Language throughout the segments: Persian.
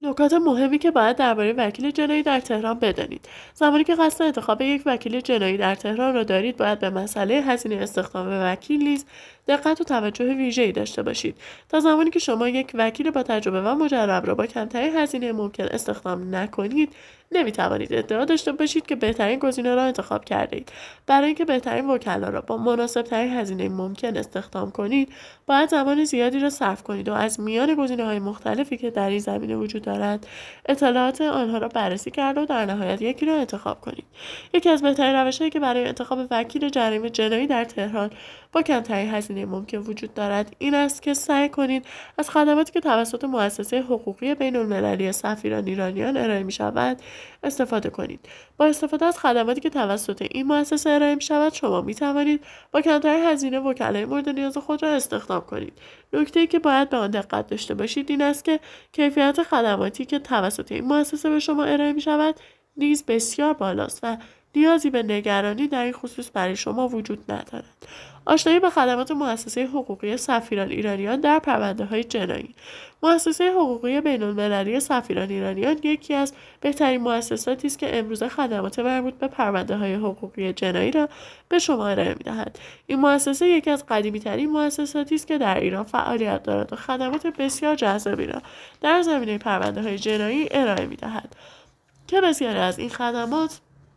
نکات مهمی که باید درباره وکیل جنایی در تهران بدانید. زمانی که قصد انتخاب یک وکیل جنایی در تهران را دارید، باید به مسئله هزینه استخدام وکیل نیز دقت و توجه ویژه‌ای داشته باشید. تا زمانی که شما یک وکیل با تجربه و مجرب را با کمترین هزینه ممکن استخدام نکنید، نمیتوانید ادعا داشته باشید که بهترین گزینه را انتخاب کرده اید. برای اینکه بهترین وکلا را با مناسبترین هزینه ممکن استخدام کنید، باید زمان زیادی را صرف کنید و از میان گزینه‌های مختلفی که در این زمینه وجود دارد، اطلاعات آنها را بررسی کرده و در نهایت یکی را انتخاب کنید. یکی از بهترین روش‌هایی که برای انتخاب وکیل جرایم جنایی در تهران با کمترین هزینه ممکن وجود دارد این است که سعی کنید از خدماتی که توسط مؤسسه حقوقی بین‌المللی سفیران ایرانیان ارائه می‌شود استفاده کنید. با استفاده از خدماتی که توسط این مؤسسه ارائه می‌شود، شما می‌توانید با کمترین هزینه وکلای مورد نیاز خود را استخدام کنید. نکته‌ای که باید به آن دقت داشته باشید این است که کیفیت خدماتی که توسط این مؤسسه به شما ارائه می‌شود نیز بسیار بالاست و نیازی به نگرانی در این خصوص برای شما وجود ندارد. آشنایی با خدمات مؤسسه حقوقی سفیران ایرانیان در پرونده‌های جنایی. مؤسسه حقوقی بین‌المللی سفیران ایرانیان یکی از بهترین مؤسساتی است که امروزه خدمات مربوط به پرونده‌های حقوقی جنایی را به شما ارائه می‌دهد. این مؤسسه یکی از قدیمی‌ترین مؤسساتی است که در ایران فعالیت دارد و خدمات بسیار جذابی را در زمینه پرونده‌های جنایی ارائه می‌دهد که بسیاری از این خدمات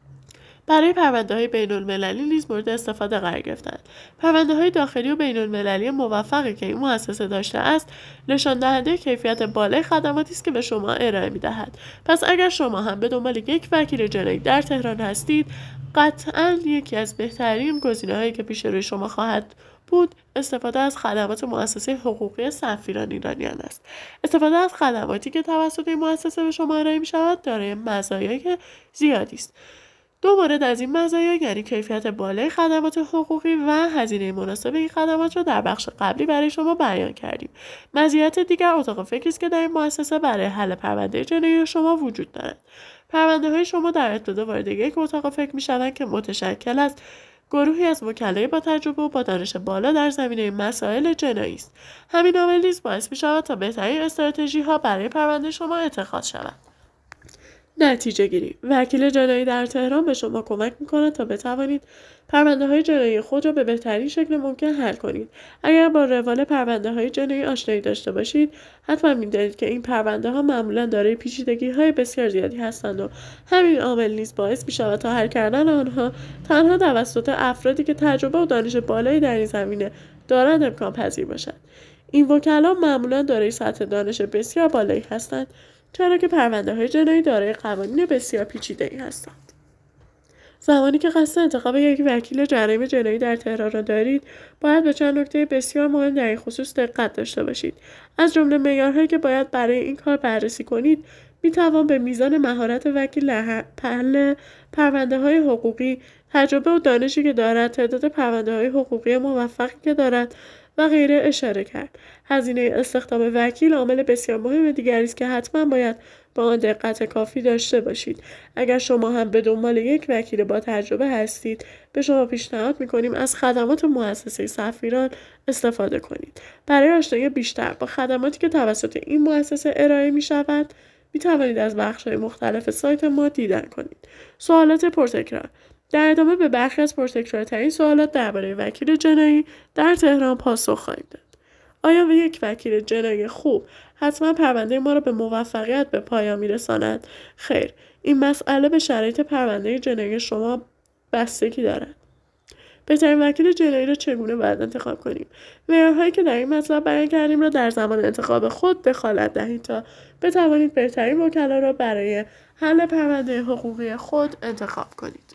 برای پرونده‌های بین‌المللی نیز مورد استفاده قرار گرفتند. پرونده‌های داخلی و بین‌المللی موفقی که این مؤسسه داشته است، نشان دهنده کیفیت بالای خدماتی است که به شما ارائه می‌دهد. پس اگر شما هم به دنبال یک وکیل جنایی در تهران هستید، قطعاً یکی از بهترین گزینه‌هایی که پیش روی شما خواهد بود استفاده از خدمات مؤسسه حقوقی سفیران ایرانیان است. استفاده از خدماتی که توسط این مؤسسه به شما ارائه می‌شود دارای مزایای زیادی است. دو مورد از این مزایا یعنی کیفیت بالای خدمات حقوقی و هزینه مناسب این خدمات را در بخش قبلی برای شما بیان کردیم. مزیت دیگر اتاق فکری است که در این مؤسسه برای حل پرونده جنایی شما وجود دارد. پرونده‌های شما در ابتدا وارد یک اتاق فکر می‌شوند که متشکل از گروهی از وکلای با تجربه و با دانش بالا در زمینه مسائل جنایی است. همین عامل نیز باعث می‌شود تا بهترین استراتژی‌ها برای پرونده شما اتخاذ شود. نتیجه گیری. وکیل جنایی در تهران به شما کمک می‌کند تا بتوانید پرونده‌های جنایی خود را به بهترین شکل ممکن حل کنید. اگر با روال پرونده‌های جنایی آشنایی داشته باشید، حتما می‌دانید که این پرونده‌ها معمولاً دارای پیچیدگی‌های بسیار زیادی هستند و همین عامل نیز باعث می‌شود تا حل کردن آنها تنها توسط افرادی که تجربه و دانش بالایی در این زمینه دارند امکان پذیر باشد. این وکلا معمولاً دارای سطح دانش بسیار بالایی هستند، چرا که پرونده‌های جنایی دارای قوانین بسیار پیچیده‌ای هستند. زمانی که قصد انتخاب یک وکیل جرایم جنایی در تهران را دارید، باید به چند نکته بسیار مهم در این خصوص دقت داشته باشید. از جمله معیارهایی که باید برای این کار بررسی کنید، می‌توان به میزان مهارت وکیل در حل پرونده‌های حقوقی، تجربه و دانشی که دارد، تعداد پرونده‌های حقوقی موفقی که دارد و غیره اشاره کرد. هزینه استخدام وکیل عامل بسیار مهم دیگری است که حتما باید با آن دقت کافی داشته باشید. اگر شما هم به دنبال یک وکیل با تجربه هستید، به شما پیشنهاد می‌کنیم از خدمات مؤسسه سفیران استفاده کنید. برای آشنایی بیشتر با خدماتی که توسط این مؤسسه ارائه می‌شود، می‌توانید از بخش‌های مختلف سایت ما دیدن کنید. سوالات پرتکرار. در ادامه به برخی از پرتکرارترین سوالات درباره وکیل جنایی در تهران پاسخ خواهیم داد. آیا یک وکیل جنایی خوب حتما پرونده ما را به موفقیت به پایان می‌رساند؟ خیر، این مسئله به شرایط پرونده جنایی شما بستگی دارد. بهترین وکیل جنایی را چگونه باید انتخاب کنیم؟ معیارهایی که در این مطلب بیان کردیم را در زمان انتخاب خود دخالت دهید تا بتوانید بهترین وکلا را برای حل پرونده حقوقی خود انتخاب کنید.